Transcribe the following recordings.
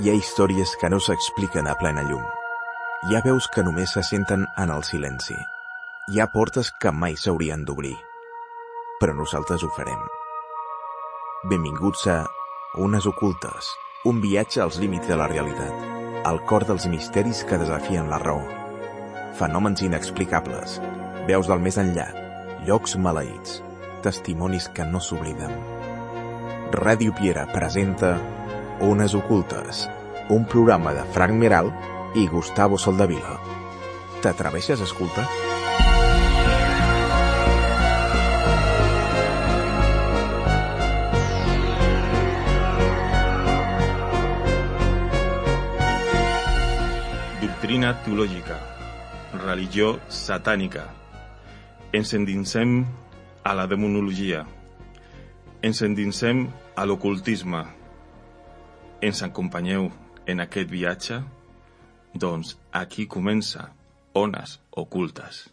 Hi ha històries que no s'expliquen a plena llum. Hi ha veus que només se senten en el silenci. Hi ha portes que mai s'haurien d'obrir. Però nosaltres ho farem. Benvinguts a Ones Ocultes, un viatge als límits de la realitat, al cor dels misteris que desafien la raó. Fenòmens inexplicables, veus del més enllà, llocs maleïts, testimonis que no s'obliden. Ràdio Piera presenta Ones Ocultes, un programa de Frank Meral i Gustavo Soldavila. T'atreveixes a escoltar? Doctrina teològica, religió satànica. Ens endinsem a la demonologia. Ens endinsem a l'ocultisme. Ens acompanyeu en aquest viatge? Doncs aquí comença Ones Ocultes.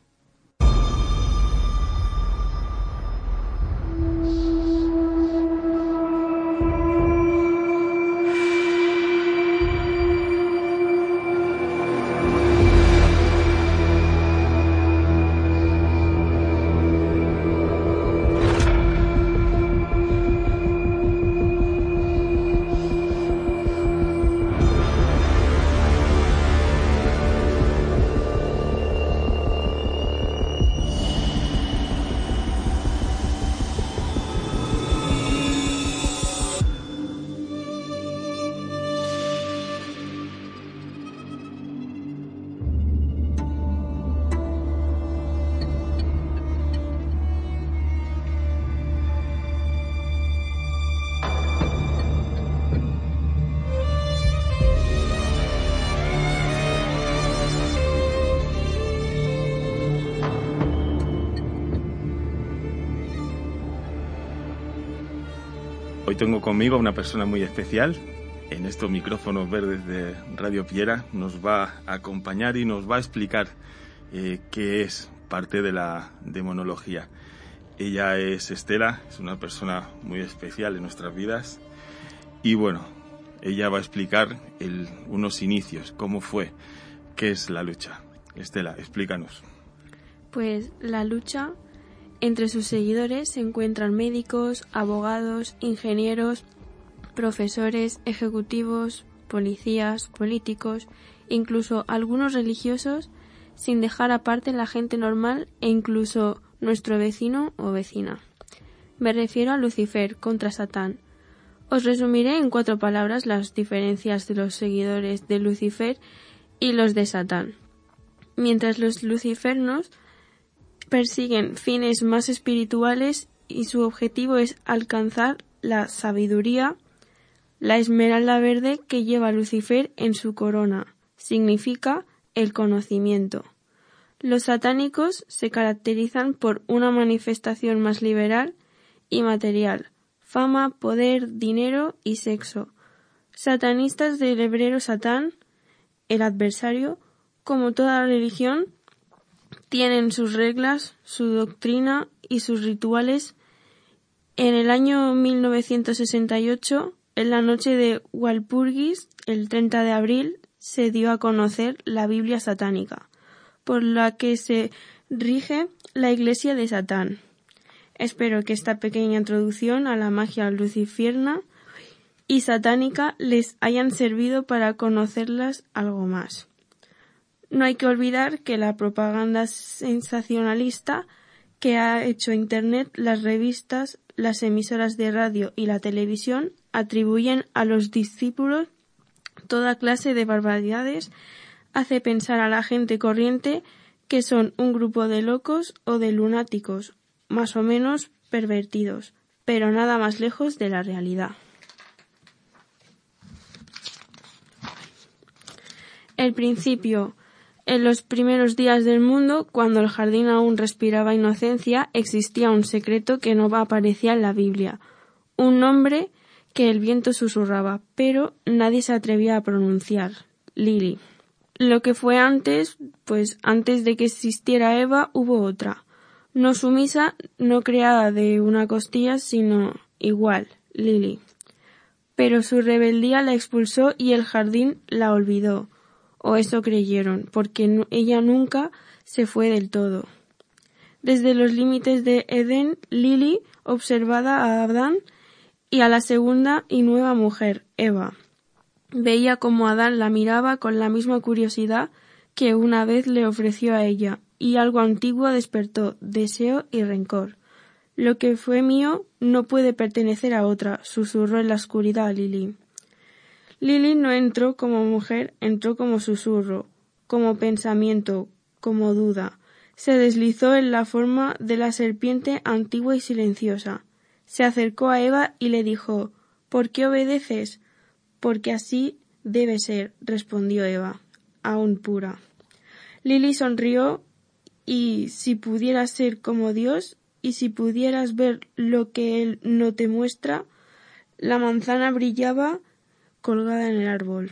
Hoy tengo conmigo a una persona muy especial. En estos micrófonos verdes de Radio Piera nos va a acompañar y nos va a explicar qué es parte de la demonología. Ella es Estela, es una persona muy especial en nuestras vidas. Y bueno, ella va a explicar unos inicios, cómo fue, qué es la lucha. Estela, explícanos. Pues la lucha... Entre sus seguidores se encuentran médicos, abogados, ingenieros, profesores, ejecutivos, policías, políticos, incluso algunos religiosos, sin dejar aparte la gente normal e incluso nuestro vecino o vecina. Me refiero a Lucifer contra Satán. Os resumiré en 4 palabras las diferencias de los seguidores de Lucifer y los de Satán. Mientras los lucifernos persiguen fines más espirituales y su objetivo es alcanzar la sabiduría, la esmeralda verde que lleva Lucifer en su corona, significa el conocimiento. Los satánicos se caracterizan por una manifestación más liberal y material, fama, poder, dinero y sexo. Satanistas del hebreo Satán, el adversario, como toda religión, tienen sus reglas, su doctrina y sus rituales. En el año 1968, en la noche de Walpurgis, el 30 de abril, se dio a conocer la Biblia satánica, por la que se rige la Iglesia de Satán. Espero que esta pequeña introducción a la magia lucifierna y satánica les hayan servido para conocerlas algo más. No hay que olvidar que la propaganda sensacionalista que ha hecho Internet, las revistas, las emisoras de radio y la televisión atribuyen a los discípulos toda clase de barbaridades, hace pensar a la gente corriente que son un grupo de locos o de lunáticos, más o menos pervertidos, pero nada más lejos de la realidad. El principio. En los primeros días del mundo, cuando el jardín aún respiraba inocencia, existía un secreto que no aparecía en la Biblia, un nombre que el viento susurraba, pero nadie se atrevía a pronunciar, Lili. Lo que fue antes, pues antes de que existiera Eva, hubo otra, no sumisa, no creada de una costilla, sino igual, Lili. pero su rebeldía la expulsó y el jardín la olvidó, o eso creyeron, porque ella nunca se fue del todo. Desde los límites de Edén, Lili observaba a Adán y a la segunda y nueva mujer, Eva. Veía cómo Adán la miraba con la misma curiosidad que una vez le ofreció a ella, y algo antiguo despertó deseo y rencor. Lo que fue mío no puede pertenecer a otra, susurró en la oscuridad Lili. Lili no entró como mujer, entró como susurro, como pensamiento, como duda. Se deslizó en la forma de la serpiente antigua y silenciosa. Se acercó a Eva y le dijo: ¿Por qué obedeces? Porque así debe ser, respondió Eva, aún pura. Lili sonrió y si pudieras ser como Dios y si pudieras ver lo que Él no te muestra, la manzana brillaba colgada en el árbol.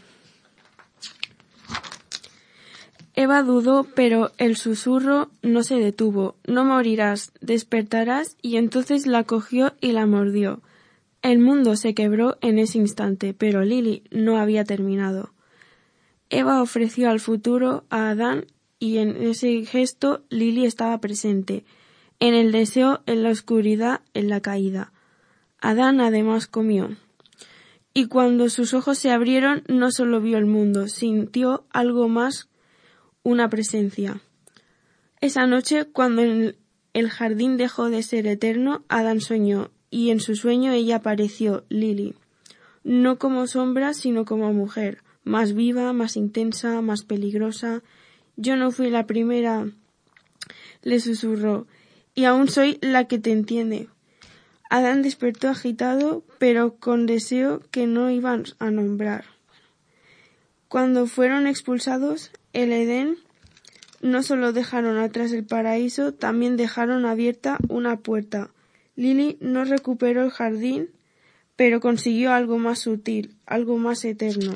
Eva dudó, pero el susurro no se detuvo. No morirás, despertarás, y entonces la cogió y la mordió. El mundo se quebró en ese instante, pero Lili no había terminado. Eva ofreció al futuro a Adán y en ese gesto Lili estaba presente, en el deseo, en la oscuridad, en la caída. Adán además comió. Y cuando sus ojos se abrieron, no solo vio el mundo, sintió algo más, una presencia. Esa noche, cuando el jardín dejó de ser eterno, Adán soñó, y en su sueño ella apareció, Lili, no como sombra, sino como mujer, más viva, más intensa, más peligrosa. Yo no fui la primera, le susurró, y aún soy la que te entiende. Adán despertó agitado, pero con deseo que no iban a nombrar. Cuando fueron expulsados, el Edén, no solo dejaron atrás el paraíso, también dejaron abierta una puerta. Lili no recuperó el jardín, pero consiguió algo más sutil, algo más eterno.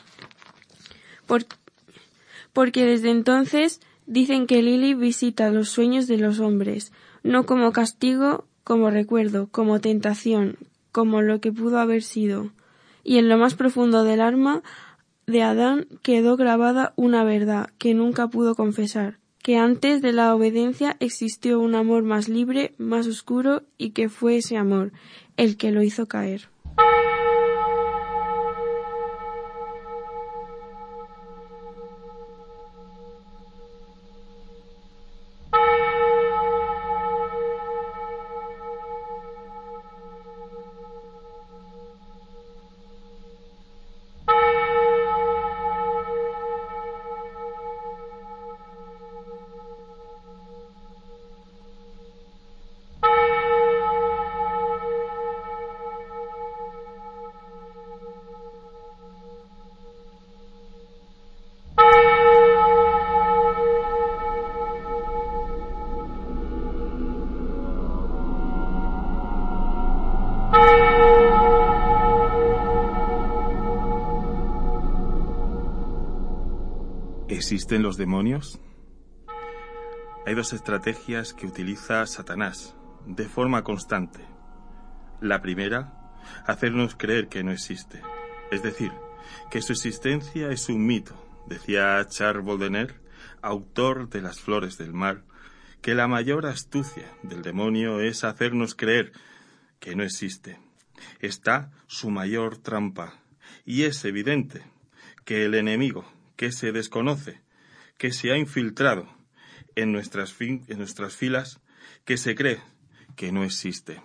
Porque desde entonces dicen que Lili visita los sueños de los hombres, no como castigo, como recuerdo, como tentación, como lo que pudo haber sido. Y en lo más profundo del alma de Adán quedó grabada una verdad que nunca pudo confesar, que antes de la obediencia existió un amor más libre, más oscuro, y que fue ese amor el que lo hizo caer. ¿Existen los demonios? Hay dos estrategias que utiliza Satanás de forma constante. La primera, hacernos creer que no existe, es decir, que su existencia es un mito. Decía Charles Baudelaire, autor de Las flores del mar, que la mayor astucia del demonio es hacernos creer que no existe. Está su mayor trampa, y es evidente que el enemigo que se desconoce, que se ha infiltrado en nuestras filas, que se cree que no existe.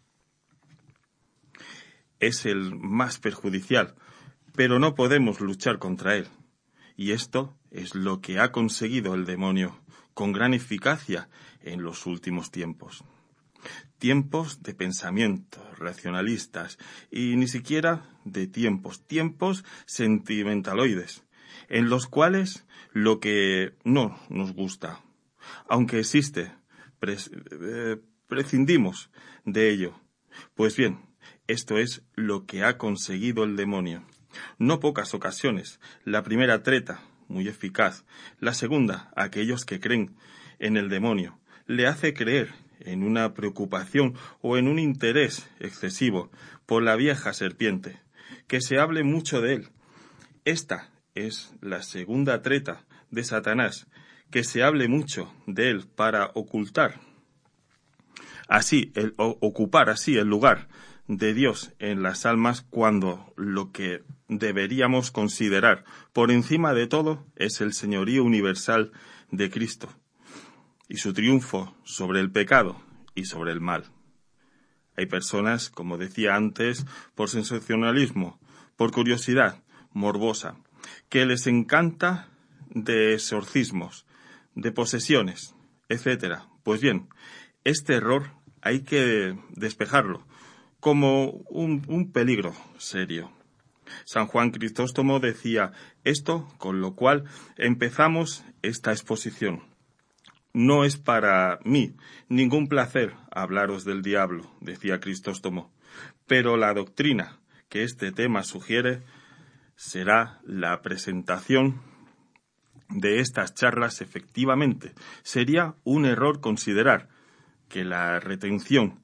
Es el más perjudicial, pero no podemos luchar contra él. Y esto es lo que ha conseguido el demonio con gran eficacia en los últimos tiempos. Tiempos de pensamientos racionalistas y ni siquiera de tiempos sentimentaloides, en los cuales lo que no nos gusta, aunque existe, prescindimos de ello. Pues bien, esto es lo que ha conseguido el demonio. No pocas ocasiones, la primera treta, muy eficaz, la segunda, aquellos que creen en el demonio, le hace creer en una preocupación o en un interés excesivo por la vieja serpiente, que se hable mucho de él. Esta es la segunda treta de Satanás, que se hable mucho de él para ocupar así el lugar de Dios en las almas, cuando lo que deberíamos considerar por encima de todo es el señorío universal de Cristo y su triunfo sobre el pecado y sobre el mal. Hay personas, como decía antes, por sensacionalismo, por curiosidad morbosa, que les encanta de exorcismos, de posesiones, etc. Pues bien, este error hay que despejarlo como un peligro serio. San Juan Crisóstomo decía esto, con lo cual empezamos esta exposición. No es para mí ningún placer hablaros del diablo, decía Crisóstomo, pero la doctrina que este tema sugiere será la presentación de estas charlas. Efectivamente, sería un error considerar que la redención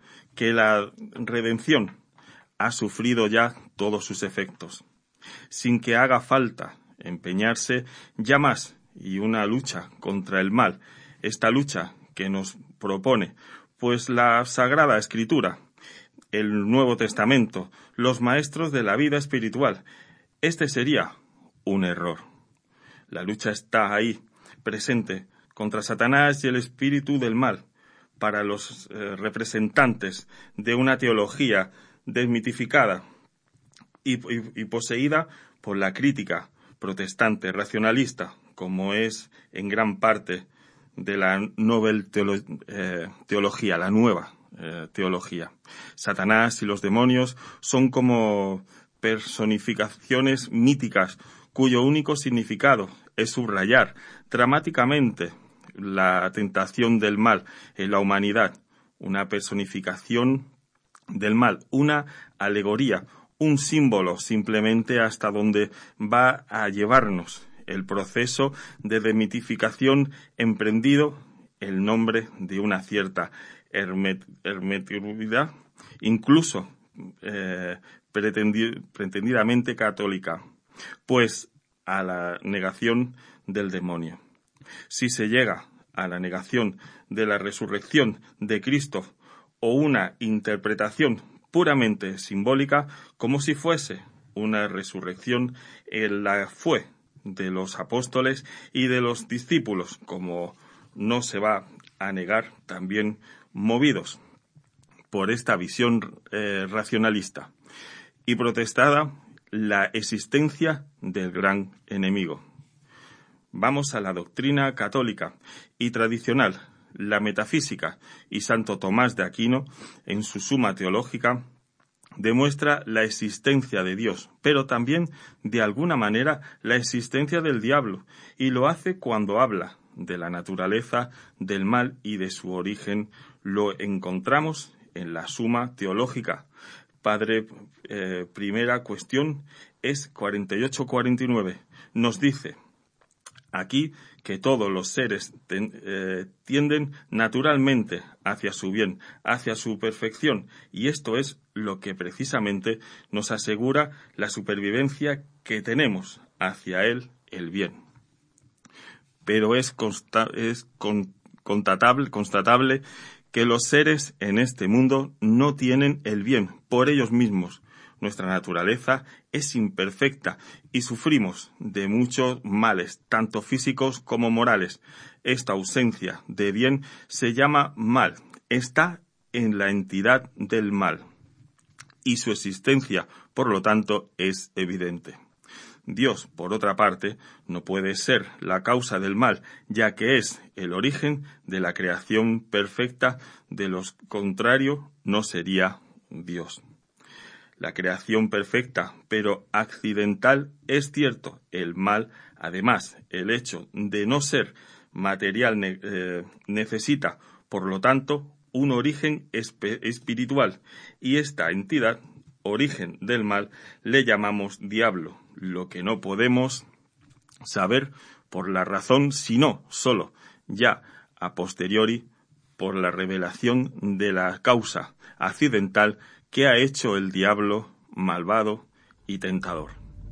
ha sufrido ya todos sus efectos, sin que haga falta empeñarse ya más y una lucha contra el mal, esta lucha que nos propone pues la Sagrada Escritura, el Nuevo Testamento, los maestros de la vida espiritual. Este sería un error. La lucha está ahí, presente, contra Satanás y el espíritu del mal, para los representantes de una teología desmitificada y poseída por la crítica protestante racionalista, como es en gran parte de la teología, la nueva teología. Satanás y los demonios son como personificaciones míticas cuyo único significado es subrayar dramáticamente la tentación del mal en la humanidad, una personificación del mal, una alegoría, un símbolo simplemente hasta donde va a llevarnos el proceso de demitificación emprendido en nombre de una cierta hermeticidad, incluso pretendidamente católica, pues a la negación del demonio. Si se llega a la negación de la resurrección de Cristo o una interpretación puramente simbólica, como si fuese una resurrección la fue de los apóstoles y de los discípulos, como no se va a negar, también movidos por esta visión racionalista y protestada la existencia del gran enemigo. Vamos a la doctrina católica y tradicional, la metafísica, y Santo Tomás de Aquino, en su Suma Teológica, demuestra la existencia de Dios, pero también, de alguna manera, la existencia del diablo, y lo hace cuando habla de la naturaleza del mal y de su origen. Lo encontramos en la Suma Teológica. Padre, primera cuestión es 48-49. Nos dice aquí que todos los seres tienden naturalmente hacia su bien, hacia su perfección, y esto es lo que precisamente nos asegura la supervivencia que tenemos hacia él, el bien. Pero es constatable que los seres en este mundo no tienen el bien por ellos mismos. Nuestra naturaleza es imperfecta y sufrimos de muchos males, tanto físicos como morales. Esta ausencia de bien se llama mal, está en la entidad del mal, y su existencia, por lo tanto, es evidente. Dios, por otra parte, no puede ser la causa del mal, ya que es el origen de la creación perfecta, de lo contrario no sería Dios. La creación perfecta, pero accidental, es cierto. El mal, además, el hecho de no ser material necesita, por lo tanto, un origen espiritual, y esta entidad, origen del mal, le llamamos diablo, lo que no podemos saber por la razón, sino solo ya a posteriori por la revelación de la causa accidental que ha hecho el diablo malvado y tentador.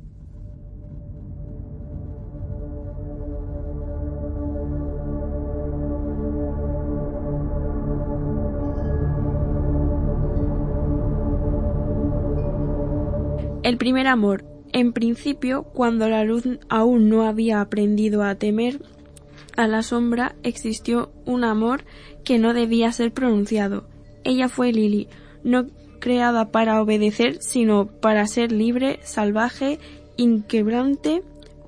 El primer amor. En principio, cuando la luz aún no había aprendido a temer a la sombra, existió un amor que no debía ser pronunciado. Ella fue Lily, no creada para obedecer, sino para ser libre, salvaje, inquebrante,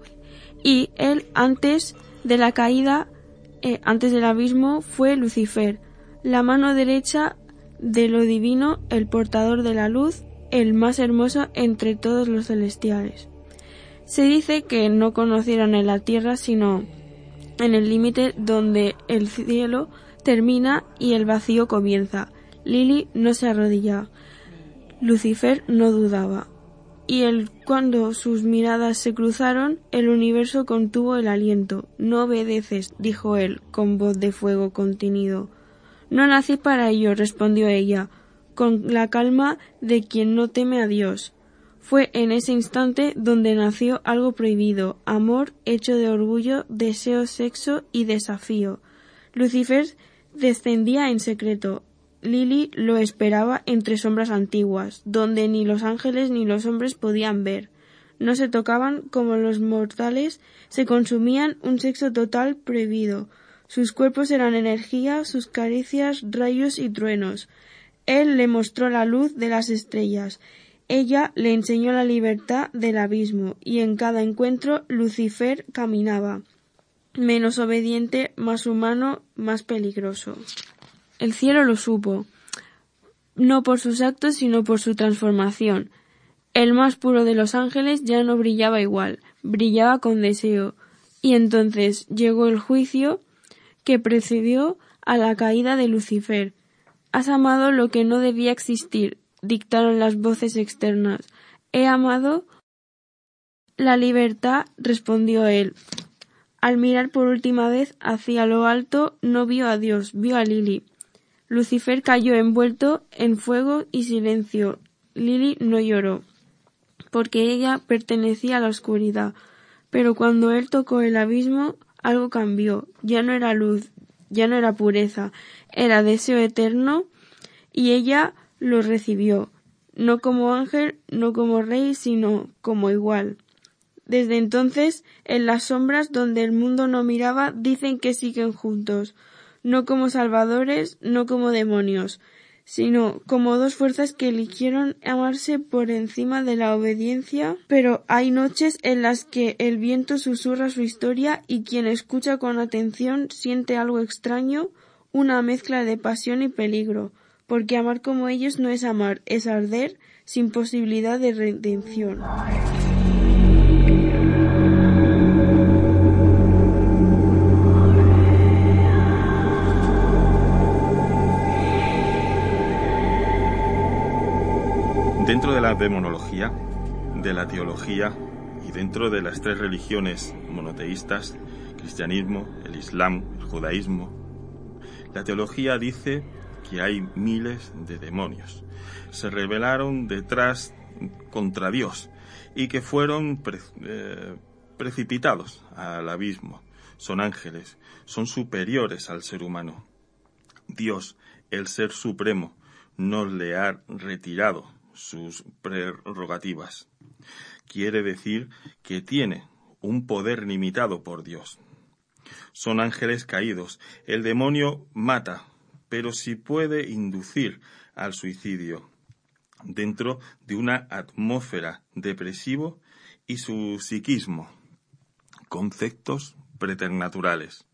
y él, antes de la caída, antes del abismo, fue Lucifer, la mano derecha de lo divino, el portador de la luz, el más hermoso entre todos los celestiales. Se dice que no conocieron en la tierra sino en el límite donde el cielo termina y el vacío comienza. Lily no se arrodillaba, Lucifer no dudaba, y cuando sus miradas se cruzaron, el universo contuvo el aliento. «No obedeces», dijo él, con voz de fuego contenido. «No nací para ello», respondió ella, con la calma de quien no teme a Dios. Fue en ese instante donde nació algo prohibido, amor hecho de orgullo, deseo, sexo y desafío. Lucifer descendía en secreto. Lily lo esperaba entre sombras antiguas, donde ni los ángeles ni los hombres podían ver. No se tocaban como los mortales, se consumían un sexo total prohibido. Sus cuerpos eran energía, sus caricias, rayos y truenos. Él le mostró la luz de las estrellas. Ella le enseñó la libertad del abismo, y en cada encuentro Lucifer caminaba, menos obediente, más humano, más peligroso. El cielo lo supo, no por sus actos, sino por su transformación. El más puro de los ángeles ya no brillaba igual, brillaba con deseo, y entonces llegó el juicio que precedió a la caída de Lucifer. «Has amado lo que no debía existir», dictaron las voces externas. «He amado la libertad», respondió él. Al mirar por última vez hacia lo alto, no vio a Dios, vio a Lily. Lucifer cayó envuelto en fuego y silencio. Lily no lloró, porque ella pertenecía a la oscuridad. Pero cuando él tocó el abismo, algo cambió. Ya no era luz, ya no era pureza, era deseo eterno, y ella lo recibió, no como ángel, no como rey, sino como igual. Desde entonces, en las sombras donde el mundo no miraba, dicen que siguen juntos, no como salvadores, no como demonios, sino como dos fuerzas que eligieron amarse por encima de la obediencia. Pero hay noches en las que el viento susurra su historia y quien escucha con atención siente algo extraño, una mezcla de pasión y peligro, porque amar como ellos no es amar, es arder sin posibilidad de redención. Dentro de la demonología, de la teología y dentro de las tres religiones monoteístas, cristianismo, el islam, el judaísmo, la teología dice que hay miles de demonios. Se rebelaron detrás contra Dios y que fueron precipitados al abismo. Son ángeles, son superiores al ser humano. Dios, el ser supremo, no le ha retirado sus prerrogativas. Quiere decir que tiene un poder limitado por Dios. Son ángeles caídos. El demonio mata, pero sí puede inducir al suicidio dentro de una atmósfera depresivo y su psiquismo. Conceptos preternaturales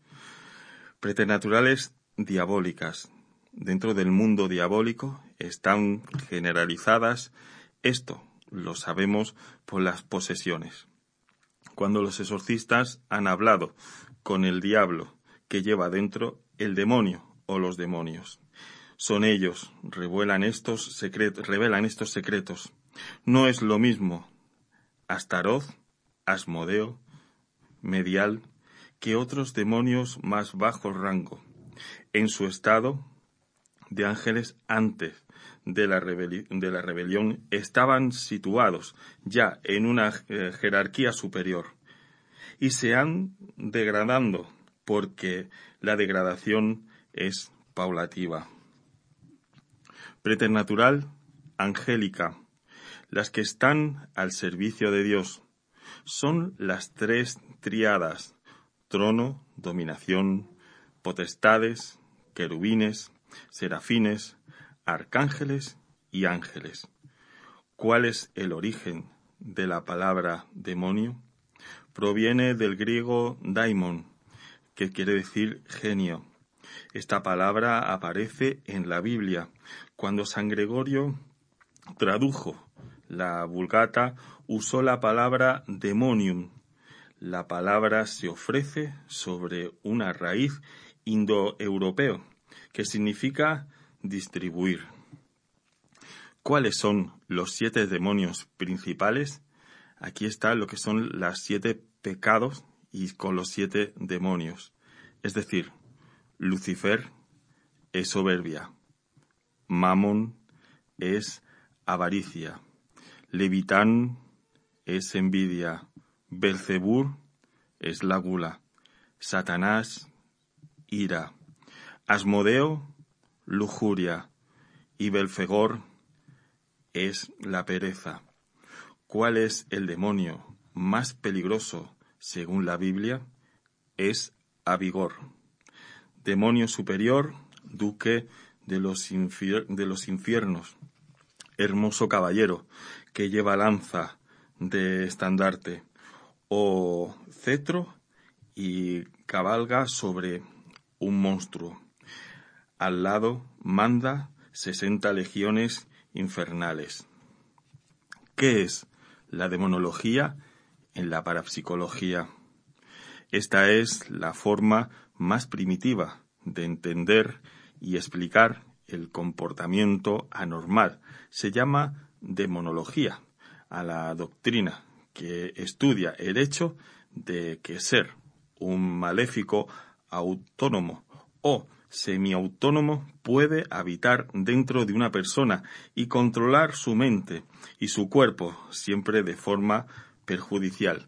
diabólicas. Dentro del mundo diabólico están generalizadas. Esto lo sabemos por las posesiones. Cuando los exorcistas han hablado con el diablo que lleva dentro, el demonio o los demonios, son ellos, revelan estos secretos. No es lo mismo Astaroth, Asmodeo, Medial, que otros demonios más bajo rango. En su estado de ángeles antes de la rebelión estaban situados ya en una jerarquía superior y se han degradando porque la degradación es paulativa. Preternatural, angélica, las que están al servicio de Dios, son las tres tríadas: trono, dominación, potestades, querubines, serafines, arcángeles y ángeles. ¿Cuál es el origen de la palabra demonio? Proviene del griego daimon, que quiere decir genio. Esta palabra aparece en la Biblia cuando San Gregorio tradujo la Vulgata, usó la palabra demonium. La palabra se ofrece sobre una raíz indoeuropeo que significa distribuir. ¿Cuáles son los 7 demonios principales? Aquí está lo que son las 7 pecados y con los 7 demonios. Es decir, Lucifer es soberbia, Mamón es avaricia, Levitán es envidia, Belcebú es la gula, Satanás, ira, Asmodeo, lujuria, y Belfegor es la pereza. ¿Cuál es el demonio más peligroso según la Biblia? Es Abigor, demonio superior, duque de los infiernos, hermoso caballero que lleva lanza de estandarte o cetro y cabalga sobre un monstruo. Al lado manda 60 legiones infernales. ¿Qué es la demonología en la parapsicología? Esta es la forma más primitiva de entender y explicar el comportamiento anormal. Se llama demonología a la doctrina que estudia el hecho de que ser un maléfico autónomo o semiautónomo puede habitar dentro de una persona y controlar su mente y su cuerpo, siempre de forma perjudicial.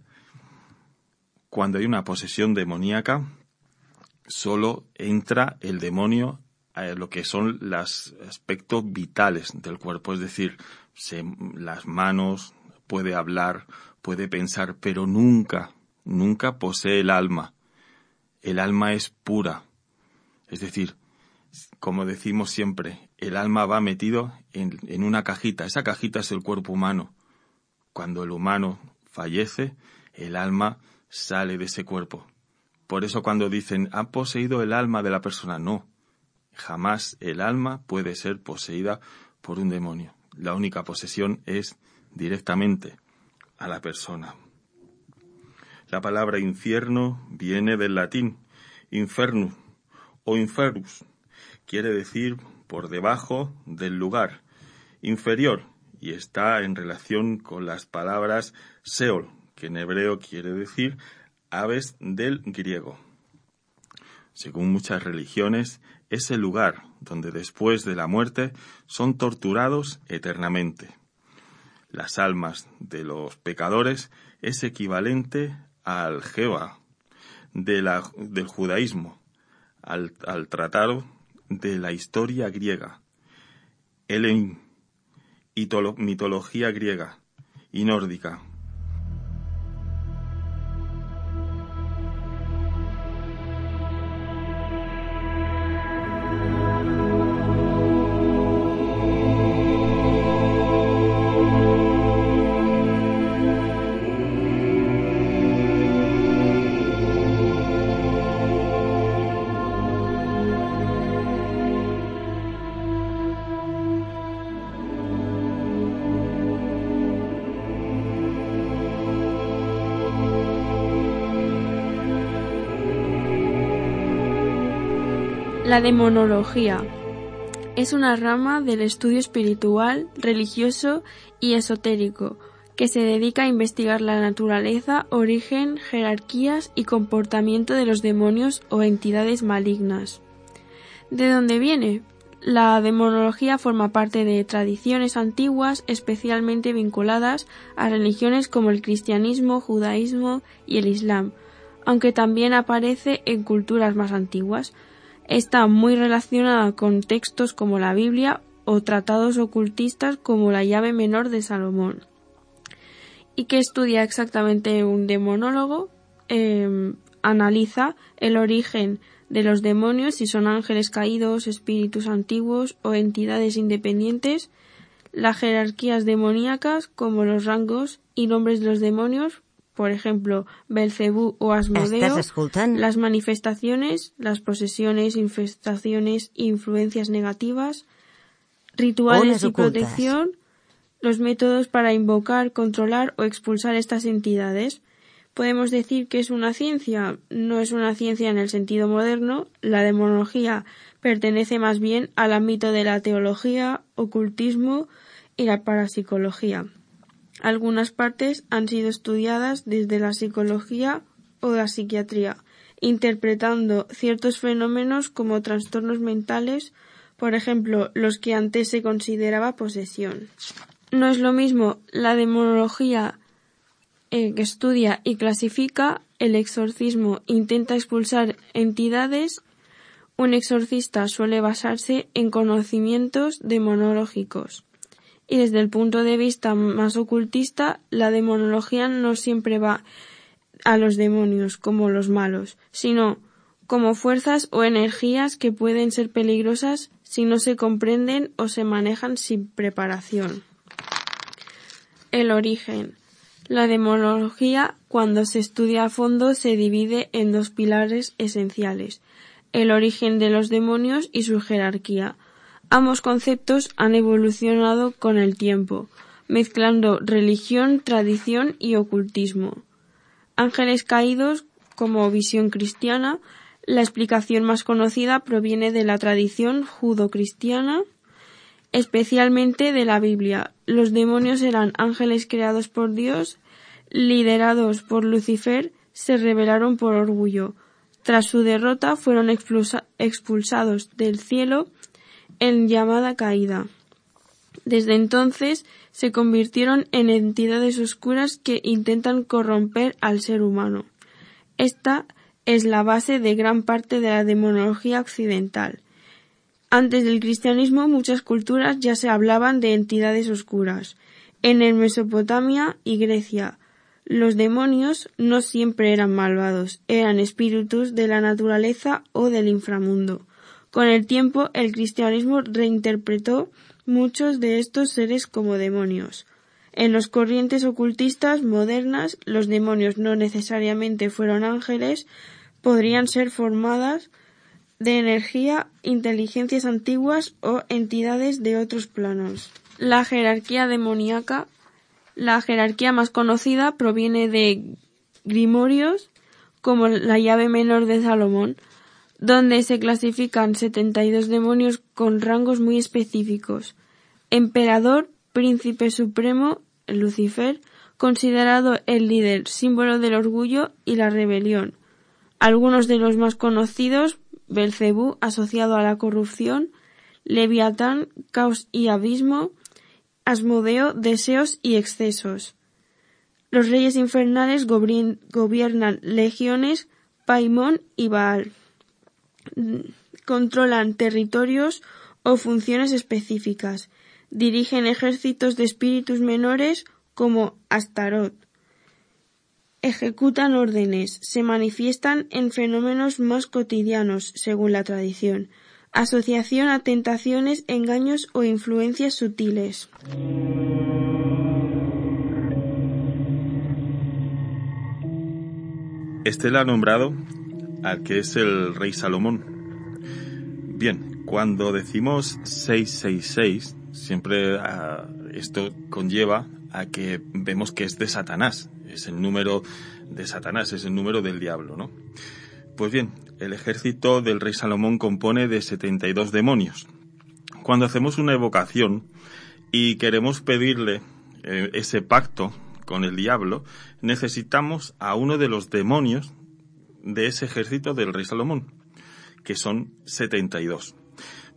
Cuando hay una posesión demoníaca, solo entra el demonio a lo que son los aspectos vitales del cuerpo, es decir, las manos, puede hablar, puede pensar, pero nunca posee el alma. El alma es pura. Es decir, como decimos siempre, el alma va metido en una cajita. Esa cajita es el cuerpo humano. Cuando el humano fallece, el alma sale de ese cuerpo. Por eso cuando dicen, ha poseído el alma de la persona, no. Jamás el alma puede ser poseída por un demonio. La única posesión es directamente a la persona. La palabra infierno viene del latín infernus o inferus. Quiere decir por debajo del lugar, inferior, y está en relación con las palabras Seol, que en hebreo quiere decir aves del griego. Según muchas religiones, es el lugar donde después de la muerte son torturados eternamente. Las almas de los pecadores es equivalente al Jehová del judaísmo, al tratado de la historia griega, Helenín, mitología griega y nórdica. La demonología es una rama del estudio espiritual, religioso y esotérico que se dedica a investigar la naturaleza, origen, jerarquías y comportamiento de los demonios o entidades malignas. ¿De dónde viene? La demonología forma parte de tradiciones antiguas especialmente vinculadas a religiones como el cristianismo, judaísmo y el islam, aunque también aparece en culturas más antiguas. Está muy relacionada con textos como la Biblia o tratados ocultistas como la llave menor de Salomón. ¿Y qué estudia exactamente un demonólogo? Analiza el origen de los demonios, si son ángeles caídos, espíritus antiguos o entidades independientes, las jerarquías demoníacas como los rangos y nombres de los demonios, por ejemplo, Belcebú o Asmodeo, las manifestaciones, las posesiones, infestaciones e influencias negativas, rituales y protección, los métodos para invocar, controlar o expulsar estas entidades. ¿Podemos decir que es una ciencia? No es una ciencia en el sentido moderno. La demonología pertenece más bien al ámbito de la teología, ocultismo y la parapsicología. Algunas partes han sido estudiadas desde la psicología o la psiquiatría, interpretando ciertos fenómenos como trastornos mentales, por ejemplo, los que antes se consideraba posesión. No es lo mismo la demonología que estudia y clasifica. El exorcismo intenta expulsar entidades. Un exorcista suele basarse en conocimientos demonológicos. Y desde el punto de vista más ocultista, la demonología no siempre va a los demonios como los malos, sino como fuerzas o energías que pueden ser peligrosas si no se comprenden o se manejan sin preparación. El origen. La demonología, cuando se estudia a fondo, se divide en dos pilares esenciales: el origen de los demonios y su jerarquía. Ambos conceptos han evolucionado con el tiempo, mezclando religión, tradición y ocultismo. Ángeles caídos, como visión cristiana. La explicación más conocida proviene de la tradición judo-cristiana, especialmente de la Biblia. Los demonios eran ángeles creados por Dios, liderados por Lucifer, se rebelaron por orgullo. Tras su derrota fueron expulsados del cielo en llamada caída. Desde entonces se convirtieron en entidades oscuras que intentan corromper al ser humano. Esta es la base de gran parte de la demonología occidental. Antes del cristianismo, muchas culturas ya se hablaban de entidades oscuras. En el Mesopotamia y Grecia, los demonios no siempre eran malvados, eran espíritus de la naturaleza o del inframundo. Con el tiempo, el cristianismo reinterpretó muchos de estos seres como demonios. En las corrientes ocultistas modernas, los demonios no necesariamente fueron ángeles, podrían ser formadas de energía, inteligencias antiguas o entidades de otros planos. La jerarquía demoníaca. La jerarquía más conocida proviene de grimorios como la llave menor de Salomón, donde se clasifican 72 demonios con rangos muy específicos. Emperador, príncipe supremo, Lucifer, considerado el líder, símbolo del orgullo y la rebelión. Algunos de los más conocidos: Belcebú, asociado a la corrupción; Leviatán, caos y abismo; Asmodeo, deseos y excesos. Los reyes infernales gobiernan legiones, Paimón y Baal. Controlan territorios o funciones específicas. Dirigen ejércitos de espíritus menores como Astarot. Ejecutan órdenes. Se manifiestan en fenómenos más cotidianos, según la tradición. Asociación a tentaciones, engaños o influencias sutiles. Estela ha nombrado al que es el rey Salomón. Bien, cuando decimos 666, siempre esto conlleva a que vemos que es de Satanás, es el número de Satanás, es el número del diablo, ¿no? Pues bien, el ejército del rey Salomón compone de 72 demonios. Cuando hacemos una evocación y queremos pedirle ese pacto con el diablo, necesitamos a uno de los demonios de ese ejército del rey Salomón, que son 72.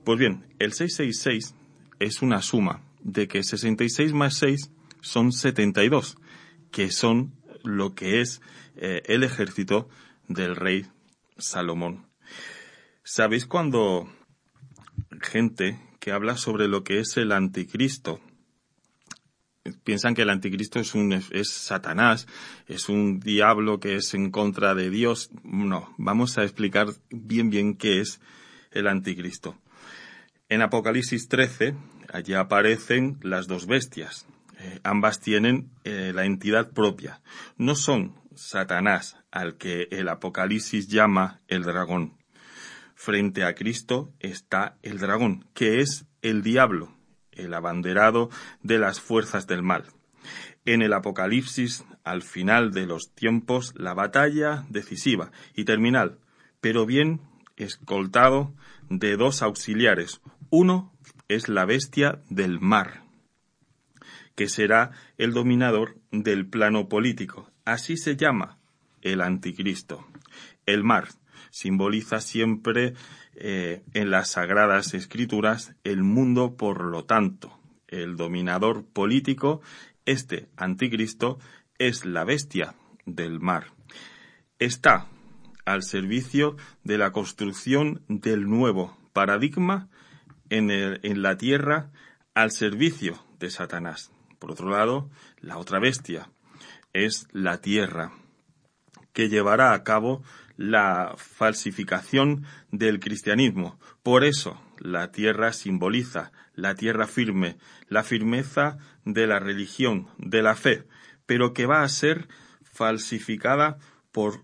Pues bien, el 666 es una suma de que 66 más 6 son 72, que son lo que es el ejército del rey Salomón. ¿Sabéis cuando gente que habla sobre lo que es el anticristo piensan que el anticristo es Satanás, es un diablo que es en contra de Dios? No, vamos a explicar bien qué es el anticristo. En Apocalipsis 13, allí aparecen las dos bestias. Ambas tienen la entidad propia. No son Satanás, al que el Apocalipsis llama el dragón. Frente a Cristo está el dragón, que es el diablo, el abanderado de las fuerzas del mal. En el Apocalipsis, al final de los tiempos, la batalla decisiva y terminal, pero bien escoltado de dos auxiliares. Uno es la bestia del mar, que será el dominador del plano político. Así se llama el anticristo. El mar simboliza siempre en las Sagradas Escrituras el mundo, por lo tanto, el dominador político, este anticristo, es la bestia del mar. Está al servicio de la construcción del nuevo paradigma en la tierra, al servicio de Satanás. Por otro lado, la otra bestia es la tierra, que llevará a cabo la falsificación del cristianismo. Por eso, la tierra simboliza la tierra firme, la firmeza de la religión, de la fe, pero que va a ser falsificada por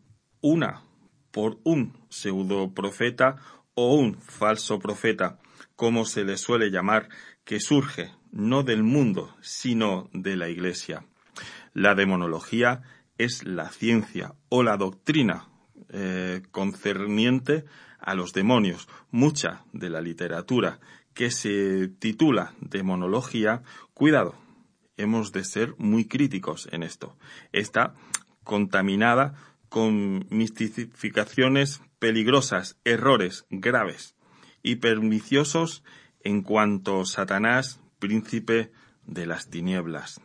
un pseudo profeta o un falso profeta, como se le suele llamar, que surge no del mundo, sino de la Iglesia. La demonología es la ciencia o la doctrina concerniente a los demonios. Mucha de la literatura que se titula demonología, cuidado, hemos de ser muy críticos en esto. Está contaminada con mistificaciones peligrosas, errores graves y perniciosos en cuanto Satanás, príncipe de las tinieblas.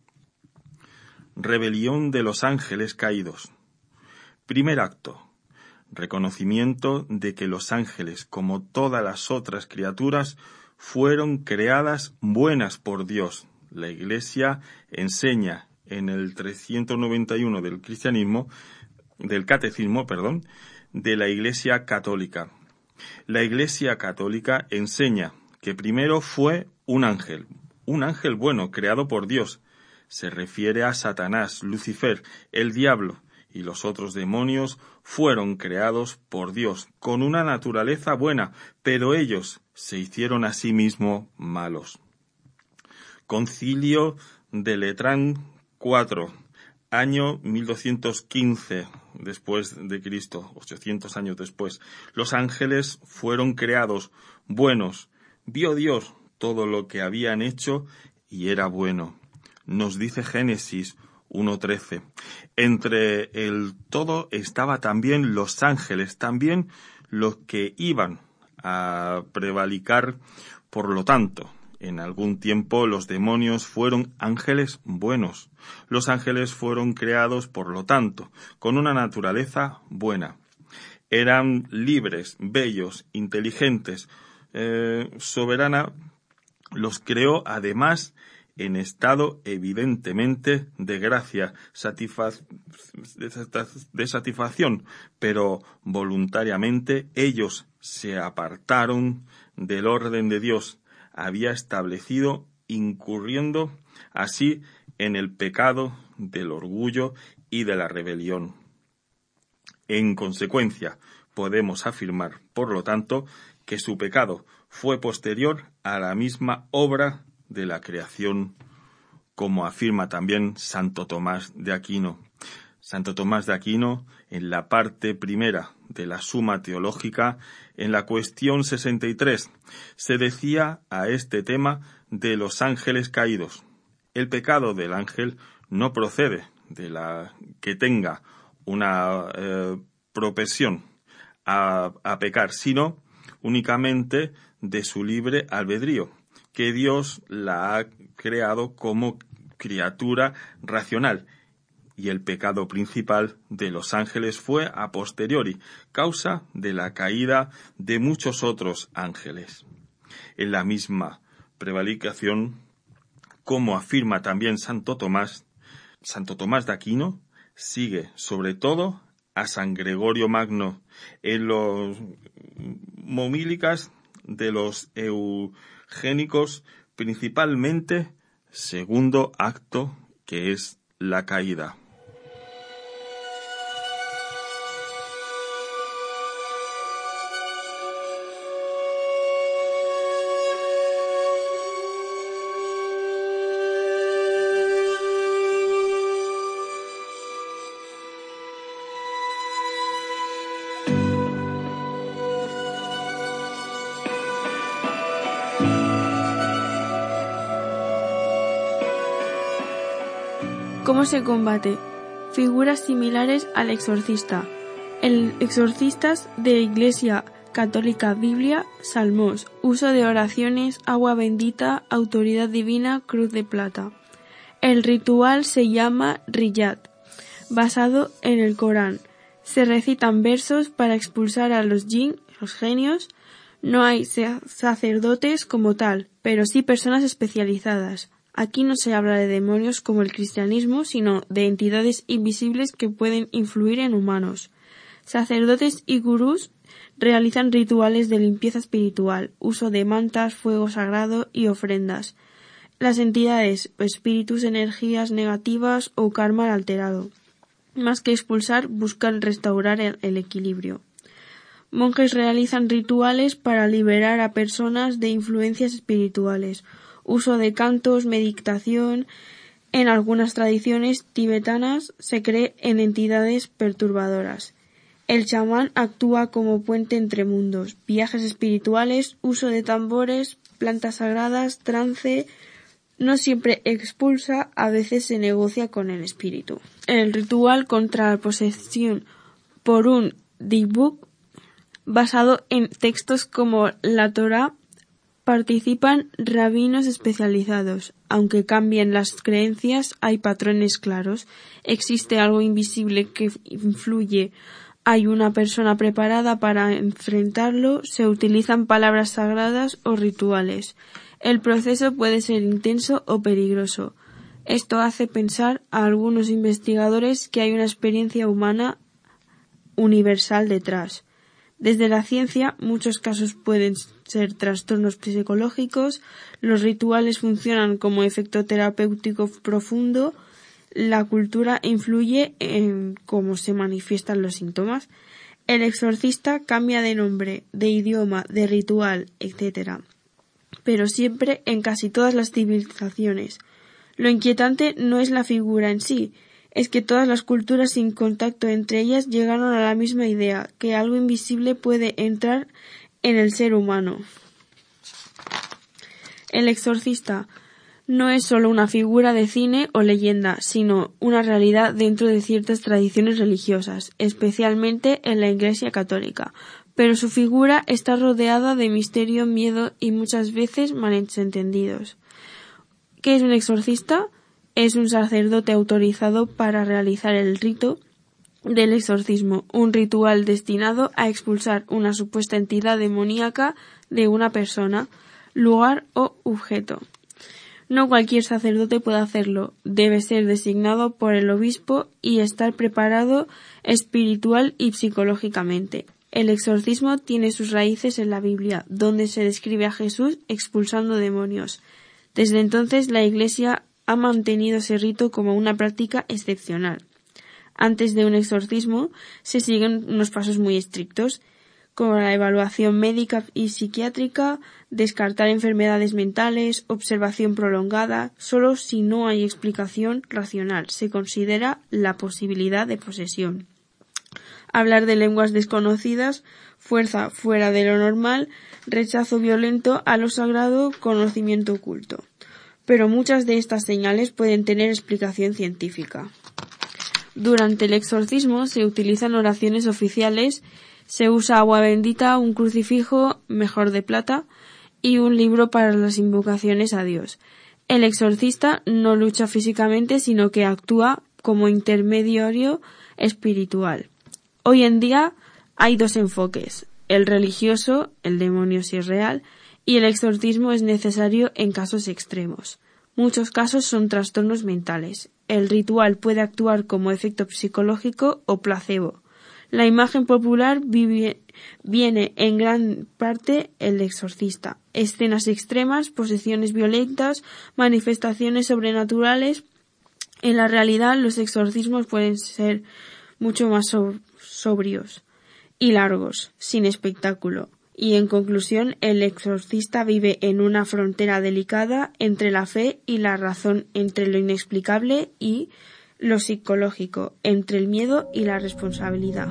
Rebelión de los ángeles caídos. Primer acto. Reconocimiento de que los ángeles, como todas las otras criaturas, fueron creadas buenas por Dios. La Iglesia enseña en el 391 del Catecismo, de la Iglesia Católica. La Iglesia Católica enseña que primero fue un ángel bueno, creado por Dios. Se refiere a Satanás, Lucifer, el diablo, y los otros demonios fueron creados por Dios, con una naturaleza buena, pero ellos se hicieron a sí mismos malos. Concilio de Letrán 4, año 1215 después de Cristo, 800 años después. Los ángeles fueron creados buenos. Vio Dios todo lo que habían hecho y era bueno. Nos dice Génesis 1:13. Entre el todo estaba también los ángeles, también los que iban a prevalicar. Por lo tanto, en algún tiempo los demonios fueron ángeles buenos. Los ángeles fueron creados, por lo tanto, con una naturaleza buena. Eran libres, bellos, inteligentes, soberana. Los creó además en estado evidentemente de gracia, de satisfacción, pero voluntariamente ellos se apartaron del orden de Dios había establecido, incurriendo así en el pecado del orgullo y de la rebelión. En consecuencia, podemos afirmar, por lo tanto, que su pecado fue posterior a la misma obra de la creación, como afirma también Santo Tomás de Aquino. Santo Tomás de Aquino, en la parte primera de la Suma Teológica, en la cuestión 63, se decía a este tema de los ángeles caídos. El pecado del ángel no procede de la que tenga una propensión a pecar, sino únicamente de su libre albedrío, que Dios la ha creado como criatura racional, y el pecado principal de los ángeles fue a posteriori, causa de la caída de muchos otros ángeles. En la misma prevaricación, como afirma también Santo Tomás de Aquino, sigue sobre todo a San Gregorio Magno en los momílicas de los eugénicos, principalmente segundo acto, que es la caída. ¿Cómo se combate? Figuras similares al exorcista. El exorcistas de Iglesia Católica, Biblia, Salmos, uso de oraciones, agua bendita, autoridad divina, cruz de plata. El ritual se llama Riyat, basado en el Corán. Se recitan versos para expulsar a los jinn, los genios. No hay sacerdotes como tal, pero sí personas especializadas. Aquí no se habla de demonios como el cristianismo, sino de entidades invisibles que pueden influir en humanos. Sacerdotes y gurús realizan rituales de limpieza espiritual, uso de mantas, fuego sagrado y ofrendas. Las entidades o espíritus, energías negativas o karma alterado. Más que expulsar, buscan restaurar el equilibrio. Monjes realizan rituales para liberar a personas de influencias espirituales. Uso de cantos, meditación. En algunas tradiciones tibetanas se cree en entidades perturbadoras. El chamán actúa como puente entre mundos, viajes espirituales, uso de tambores, plantas sagradas, trance. No siempre expulsa, a veces se negocia con el espíritu. El ritual contra la posesión por un dibuk, basado en textos como la Torá, participan rabinos especializados. Aunque cambien las creencias, hay patrones claros. Existe algo invisible que influye. Hay una persona preparada para enfrentarlo. Se utilizan palabras sagradas o rituales. El proceso puede ser intenso o peligroso. Esto hace pensar a algunos investigadores que hay una experiencia humana universal detrás. Desde la ciencia, muchos casos pueden ser trastornos psicológicos, los rituales funcionan como efecto terapéutico profundo, la cultura influye en cómo se manifiestan los síntomas. El exorcista cambia de nombre, de idioma, de ritual, etc. Pero siempre en casi todas las civilizaciones. Lo inquietante no es la figura en sí, es que todas las culturas sin contacto entre ellas llegaron a la misma idea, que algo invisible puede entrar en el ser humano. El exorcista no es solo una figura de cine o leyenda, sino una realidad dentro de ciertas tradiciones religiosas, especialmente en la Iglesia Católica. Pero su figura está rodeada de misterio, miedo y muchas veces malentendidos. ¿Qué es un exorcista? Es un sacerdote autorizado para realizar el rito del exorcismo, un ritual destinado a expulsar una supuesta entidad demoníaca de una persona, lugar o objeto. No cualquier sacerdote puede hacerlo, debe ser designado por el obispo y estar preparado espiritual y psicológicamente. El exorcismo tiene sus raíces en la Biblia, donde se describe a Jesús expulsando demonios. Desde entonces la Iglesia ha mantenido ese rito como una práctica excepcional. Antes de un exorcismo se siguen unos pasos muy estrictos, como la evaluación médica y psiquiátrica, descartar enfermedades mentales, observación prolongada. Solo si no hay explicación racional se considera la posibilidad de posesión. Hablar de lenguas desconocidas, fuerza fuera de lo normal, rechazo violento a lo sagrado, conocimiento oculto. Pero muchas de estas señales pueden tener explicación científica. Durante el exorcismo se utilizan oraciones oficiales, se usa agua bendita, un crucifijo, mejor de plata, y un libro para las invocaciones a Dios. El exorcista no lucha físicamente, sino que actúa como intermediario espiritual. Hoy en día hay dos enfoques: el religioso, el demonio si es real, y el exorcismo es necesario en casos extremos. Muchos casos son trastornos mentales. El ritual puede actuar como efecto psicológico o placebo. La imagen popular viene en gran parte el exorcista. Escenas extremas, posesiones violentas, manifestaciones sobrenaturales. En la realidad, los exorcismos pueden ser mucho más sobrios y largos, sin espectáculo. Y en conclusión, el exorcista vive en una frontera delicada entre la fe y la razón, entre lo inexplicable y lo psicológico, entre el miedo y la responsabilidad.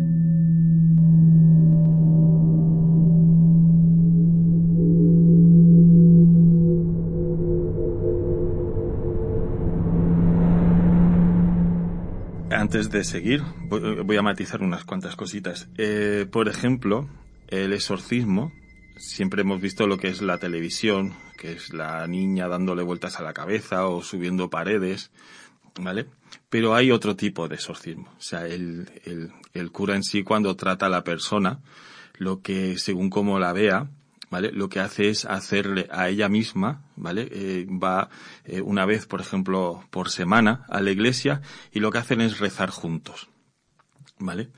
Antes de seguir, voy a matizar unas cuantas cositas. Por ejemplo, el exorcismo, siempre hemos visto lo que es la televisión, que es la niña dándole vueltas a la cabeza o subiendo paredes, ¿vale? Pero hay otro tipo de exorcismo. O sea, el cura en sí, cuando trata a la persona, lo que, según como la vea, ¿vale?, lo que hace es hacerle a ella misma, ¿vale? Va una vez, por ejemplo, por semana a la iglesia y lo que hacen es rezar juntos, ¿vale?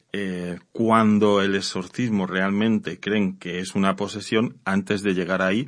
Cuando el exorcismo realmente creen que es una posesión, antes de llegar ahí,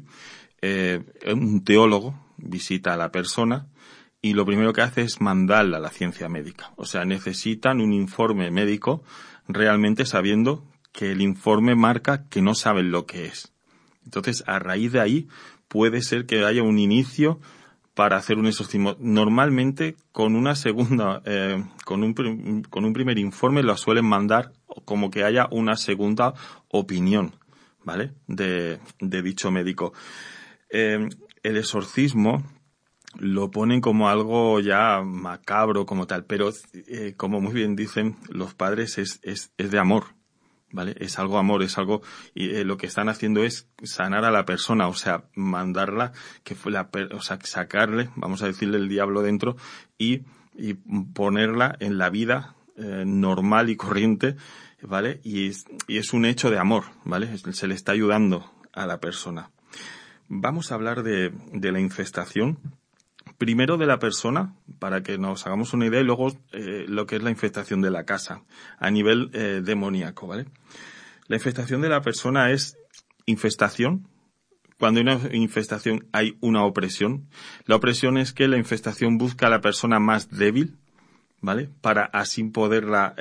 un teólogo visita a la persona y lo primero que hace es mandarla a la ciencia médica. O sea, necesitan un informe médico realmente sabiendo que el informe marca que no saben lo que es. Entonces, a raíz de ahí, puede ser que haya un inicio para hacer un exorcismo. Normalmente, con una segunda, con un primer informe lo suelen mandar como que haya una segunda opinión, ¿vale?, de dicho médico. El exorcismo lo ponen como algo ya macabro como tal, pero como muy bien dicen los padres, es de amor, ¿vale? Es algo amor, es algo, y lo que están haciendo es sanar a la persona, o sea, mandarla, que fue o sea, sacarle, vamos a decirle, el diablo dentro y ponerla en la vida normal y corriente, ¿vale? Y es un hecho de amor, ¿vale? Se le está ayudando a la persona. Vamos a hablar de la infestación. Primero de la persona, para que nos hagamos una idea, y luego lo que es la infestación de la casa, a nivel demoníaco, ¿vale? La infestación de la persona es infestación. Cuando hay una infestación hay una opresión. La opresión es que la infestación busca a la persona más débil, ¿vale?, para así poderla,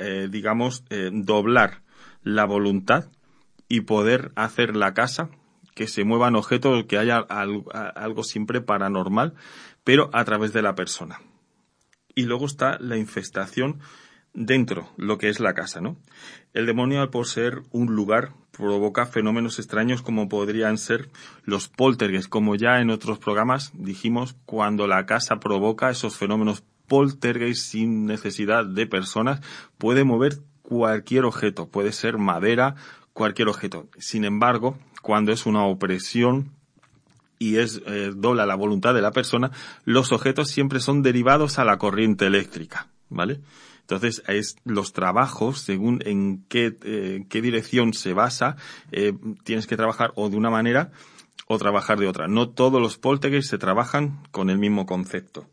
doblar la voluntad y poder hacer la casa, que se muevan objetos, que haya algo siempre paranormal, pero a través de la persona. Y luego está la infestación dentro, lo que es la casa, ¿no? El demonio, al poseer un lugar, provoca fenómenos extraños como podrían ser los poltergeist, como ya en otros programas dijimos, cuando la casa provoca esos fenómenos poltergeist sin necesidad de personas, puede mover cualquier objeto, puede ser madera, cualquier objeto. Sin embargo, cuando es una opresión y dobla la voluntad de la persona, los objetos siempre son derivados a la corriente eléctrica, ¿vale? Entonces, los trabajos, según en qué dirección se basa, tienes que trabajar o de una manera o trabajar de otra. No todos los poltergeist se trabajan con el mismo concepto.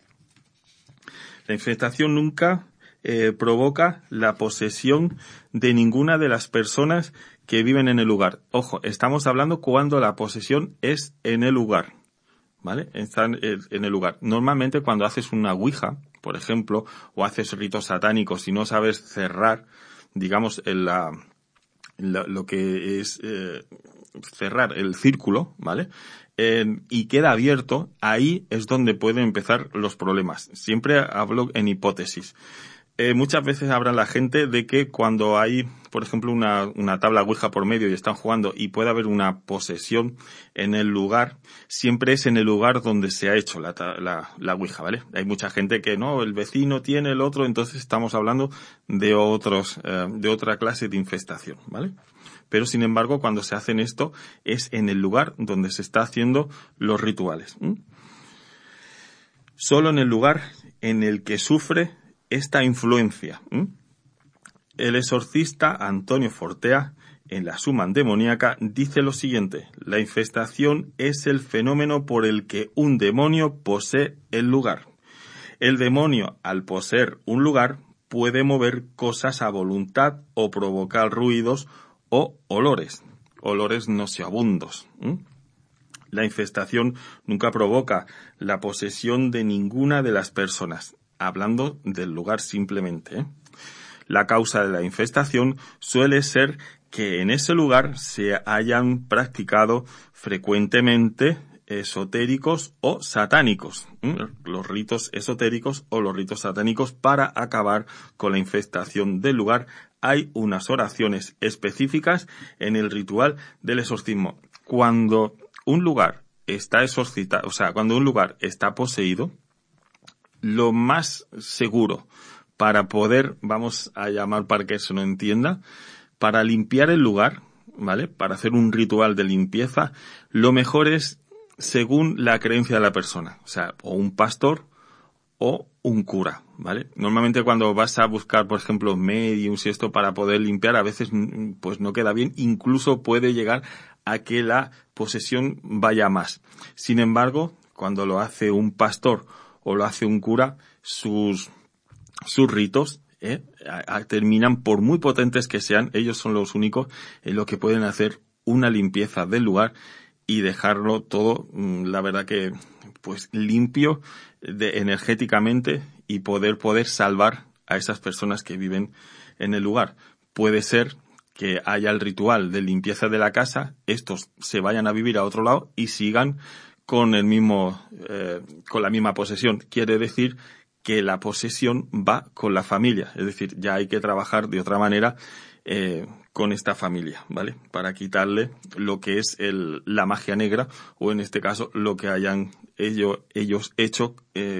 La infestación nunca provoca la posesión de ninguna de las personas que viven en el lugar. Ojo, estamos hablando cuando la posesión es en el lugar, ¿vale? Están en el lugar. Normalmente cuando haces una ouija, por ejemplo, o haces ritos satánicos y no sabes cerrar, digamos, lo que es cerrar el círculo, ¿vale?, y queda abierto, ahí es donde pueden empezar los problemas. Siempre hablo en hipótesis. Muchas veces habla la gente de que cuando hay, por ejemplo, una tabla ouija por medio y están jugando y puede haber una posesión en el lugar, siempre es en el lugar donde se ha hecho la ouija, ¿vale? Hay mucha gente que no, el vecino tiene el otro, entonces estamos hablando de otra clase de infestación, ¿vale? pero sin embargo cuando se hacen esto es en el lugar donde se está haciendo los rituales. Solo en el lugar en el que sufre esta influencia. El exorcista Antonio Fortea, en la Suma Demoníaca, dice lo siguiente: la infestación es el fenómeno por el que un demonio posee el lugar. El demonio, al poseer un lugar, puede mover cosas a voluntad o provocar ruidos o olores nauseabundos. La infestación nunca provoca la posesión de ninguna de las personas, hablando del lugar simplemente. La causa de la infestación suele ser que en ese lugar se hayan practicado frecuentemente esotéricos o satánicos, los ritos esotéricos o los ritos satánicos. Para acabar con la infestación del lugar hay unas oraciones específicas en el ritual del exorcismo. Cuando un lugar está exorcitado, cuando un lugar está poseído, lo más seguro para poder, vamos a llamar para que se lo entienda, para limpiar el lugar, ¿vale? Para hacer un ritual de limpieza, lo mejor es según la creencia de la persona, o un pastor o un cura, ¿vale? Normalmente cuando vas a buscar, por ejemplo, mediums y esto para poder limpiar, a veces pues no queda bien, incluso puede llegar a que la posesión vaya más. Sin embargo, cuando lo hace un pastor o lo hace un cura, sus ritos terminan, por muy potentes que sean, ellos son los únicos en los que pueden hacer una limpieza del lugar y dejarlo todo, la verdad que, pues limpio energéticamente, y poder salvar a esas personas que viven en el lugar. Puede ser que haya el ritual de limpieza de la casa, estos se vayan a vivir a otro lado y sigan con el mismo, con la misma posesión. Quiere decir que la posesión va con la familia, es decir, ya hay que trabajar de otra manera con esta familia, ¿vale? Para quitarle lo que es la magia negra, o en este caso lo que hayan ellos hecho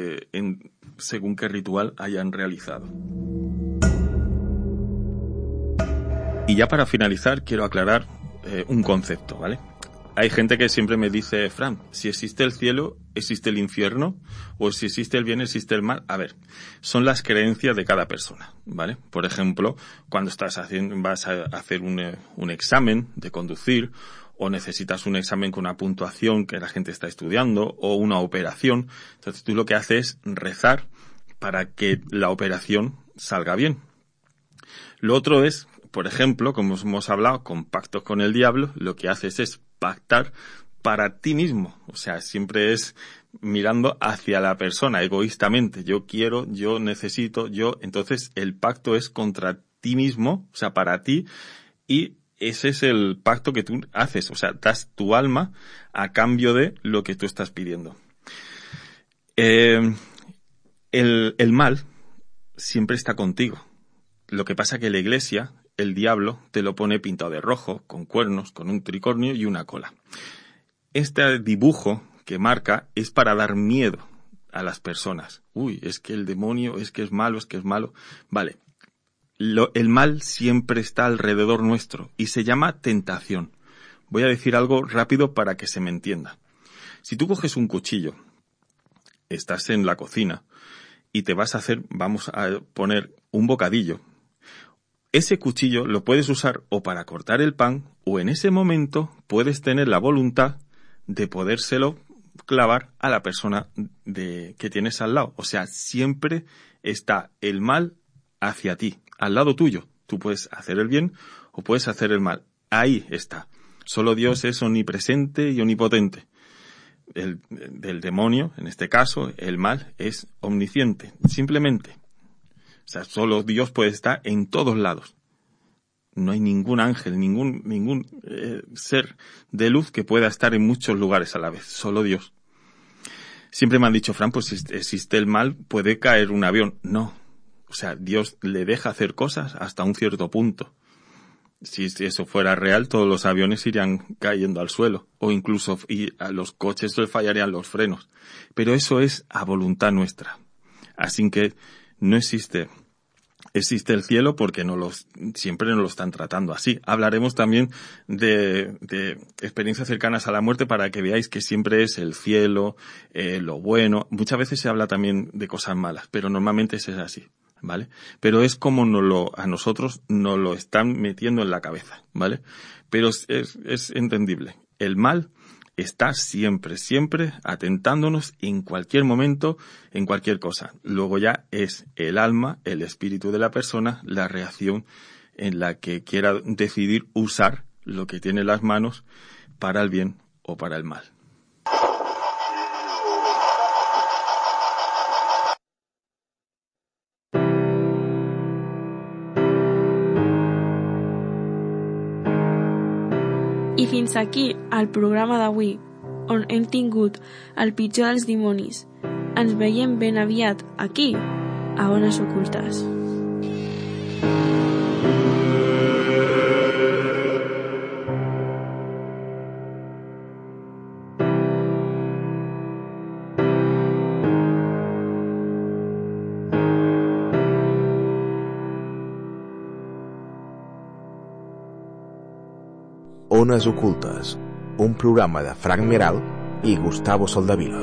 según qué ritual hayan realizado. Y ya para finalizar quiero aclarar un concepto, ¿vale? Hay gente que siempre me dice: Fran, si existe el cielo, existe el infierno, o si existe el bien, existe el mal. A ver, son las creencias de cada persona, ¿vale? Por ejemplo, cuando vas a hacer un examen de conducir, o necesitas un examen con una puntuación que la gente está estudiando, o una operación, entonces tú lo que haces es rezar para que la operación salga bien. Lo otro es, por ejemplo, como hemos hablado, con pactos con el diablo, lo que haces es pactar para ti mismo, siempre es mirando hacia la persona egoístamente. Yo quiero, yo necesito, entonces el pacto es contra ti mismo, para ti, y ese es el pacto que tú haces, das tu alma a cambio de lo que tú estás pidiendo. El mal siempre está contigo. Lo que pasa que la Iglesia, el diablo, te lo pone pintado de rojo, con cuernos, con un tricornio y una cola. Este dibujo que marca es para dar miedo a las personas. Uy, es que el demonio, es que es malo, Vale. El mal siempre está alrededor nuestro y se llama tentación. Voy a decir algo rápido para que se me entienda. Si tú coges un cuchillo, estás en la cocina y te vamos a poner un bocadillo. Ese cuchillo lo puedes usar o para cortar el pan, o en ese momento puedes tener la voluntad de podérselo clavar a la persona que tienes al lado. Siempre está el mal hacia ti, al lado tuyo. Tú puedes hacer el bien o puedes hacer el mal. Ahí está. Solo Dios es omnipresente y omnipotente. Del demonio, en este caso, el mal es omnisciente, simplemente. Solo Dios puede estar en todos lados. No hay ningún ángel, ningún ser de luz que pueda estar en muchos lugares a la vez. Solo Dios. Siempre me han dicho: Fran, pues si existe el mal, puede caer un avión. No. Dios le deja hacer cosas hasta un cierto punto. Si eso fuera real, todos los aviones irían cayendo al suelo. O incluso a los coches les fallarían los frenos. Pero eso es a voluntad nuestra. Así que no existe existe el cielo porque siempre nos lo están tratando así. Hablaremos también de experiencias cercanas a la muerte para que veáis que siempre es el cielo, lo bueno. Muchas veces se habla también de cosas malas, pero normalmente es así, ¿vale? Pero es como a nosotros nos lo están metiendo en la cabeza, ¿vale? Pero es entendible. El mal está siempre atentándonos en cualquier momento, en cualquier cosa. Luego ya es el alma, el espíritu de la persona, la reacción en la que quiera decidir usar lo que tiene en las manos para el bien o para el mal. I fins aquí el programa d'avui, on hem tingut el pitjor dels dimonis. Ens veiem ben aviat aquí, a Ones Ocultes. Ones Ocultes, un programa de Frank Meral i Gustavo Soldavila.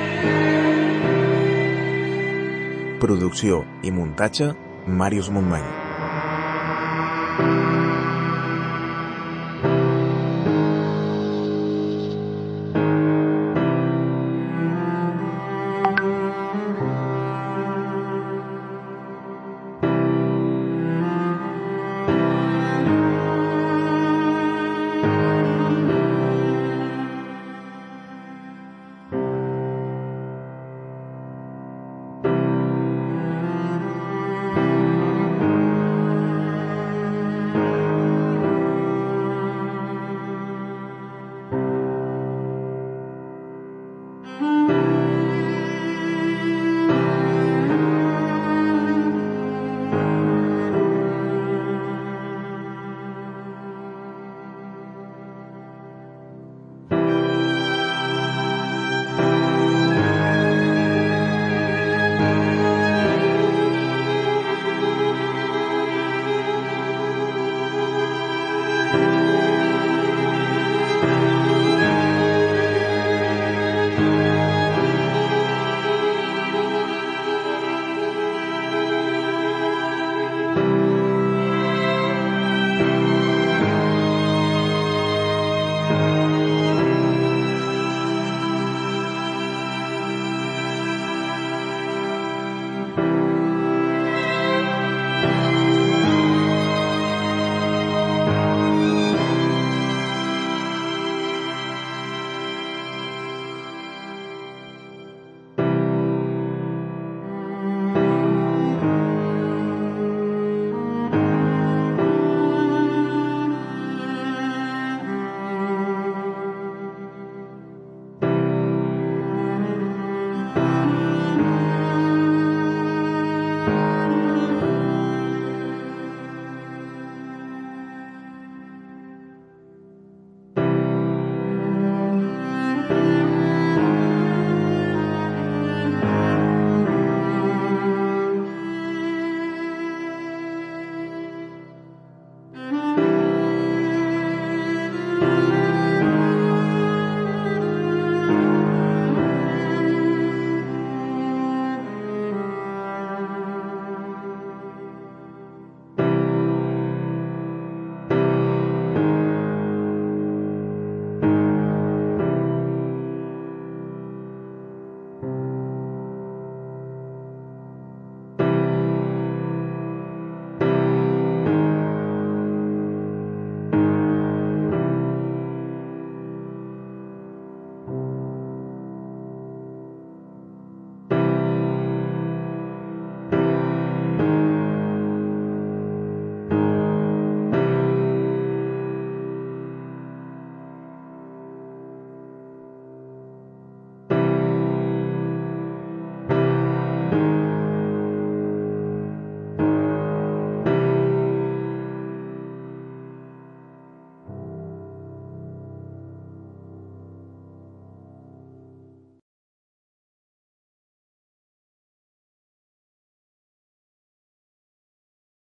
Producció i muntatge, Màrius Montmany.